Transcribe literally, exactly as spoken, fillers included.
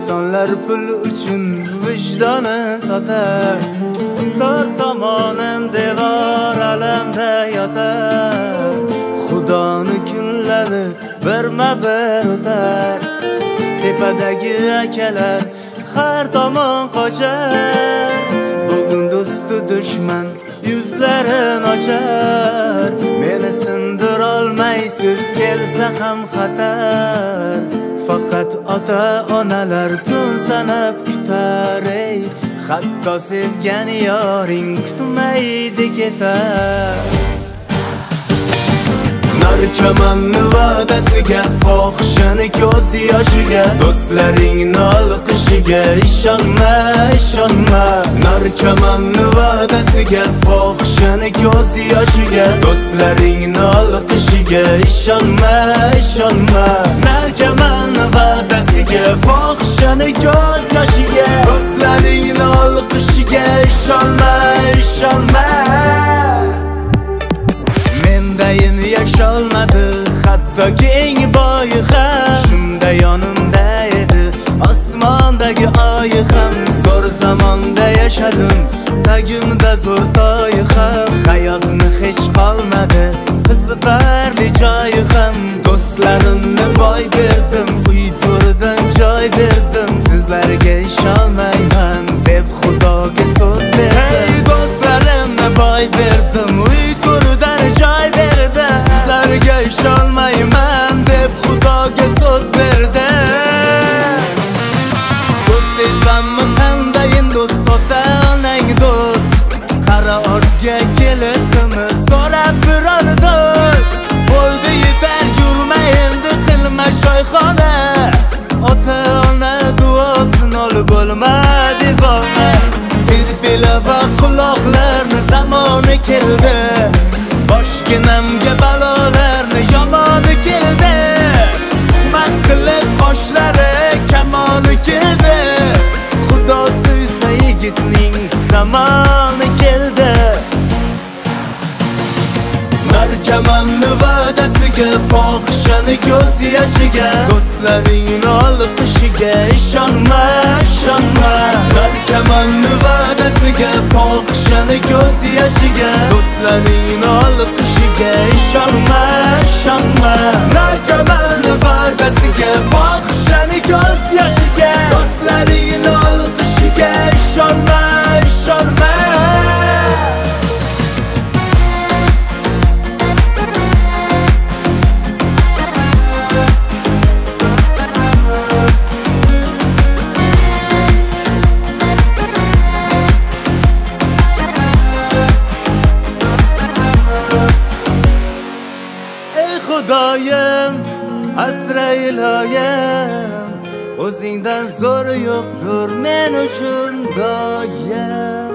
İnsanlar pul uchun vijdoni sotar, to'rt tomonim devor alamda yotar. Xudoni kunlari birma bir o'tar, tepadagi akalar har tomon qochar. Bugun do'stu dushman yuzlarin ochar, meni sindira olmaysiz kelsa ham xatar. Faqat ota-onalar kun sanab kutar, ey hatto sevgan yoring kutmaydi ketar. Narkomanni va'dasiga, fohishani ko'z yoshiga, do'stlaringni olqishiga ishonma, ishonma. Narkomanni va'dasiga, fohishani ko'z yoshiga, do'stlaringni olqishiga ishonma, ishonma. Narkomanni va'dasiga, fohishani ko'z yoshiga, do'stlaringni olqishiga ishonma, ishonma. Mendayin yasholmadi hatto keng boyi ham, shunda yonimda edi osmondagi oyi ham. Zo'r zamonda yashadim, tagimda zo'r to'yi ham. Hayotni hech qolmadi qiziqarli joyi ham. Do'stlarimni boy berdim, uy to'ridan joy berdim. Sizlarga ishonmayman deb Xudoga so'z berdim. Hey do'stlarimni boy berdim, uy to'ridan joy berdim. Sizlarga ishonmayman deb Xudoga so'z berdim. Do'st esanmi qandayin do'st, ota-onang do'st. Qara ortga keldimi so'rab biror do'st. Bo'ldi yetar yurma endi qilma shoyxona. Ota-ona duosini olib bo'lma devona. Tirpila va quloqlarni zamoni keldi, boshginamga balolarni yomoni keldi. Tuhmat qilib qoshlari kamoni keldi. Xudo suysa yigitning zamoni keldi. Narkomanni va'dasiga, fohishani ko'z yoshiga, do'stlaringni olqishiga ishonma, ishonma. Narkomanni va'dasiga, fohishani ko'z yoshiga, do'stlaringni olqishiga ishonma, ishonma. Narkomanni va'dasiga, fohishani ko'z yoshiga, do'stlaringni olqishiga ishonma, ishonma. Xudoyim, asra iloyim, o'zingdan zo'r yo'qdir men uchun doyim.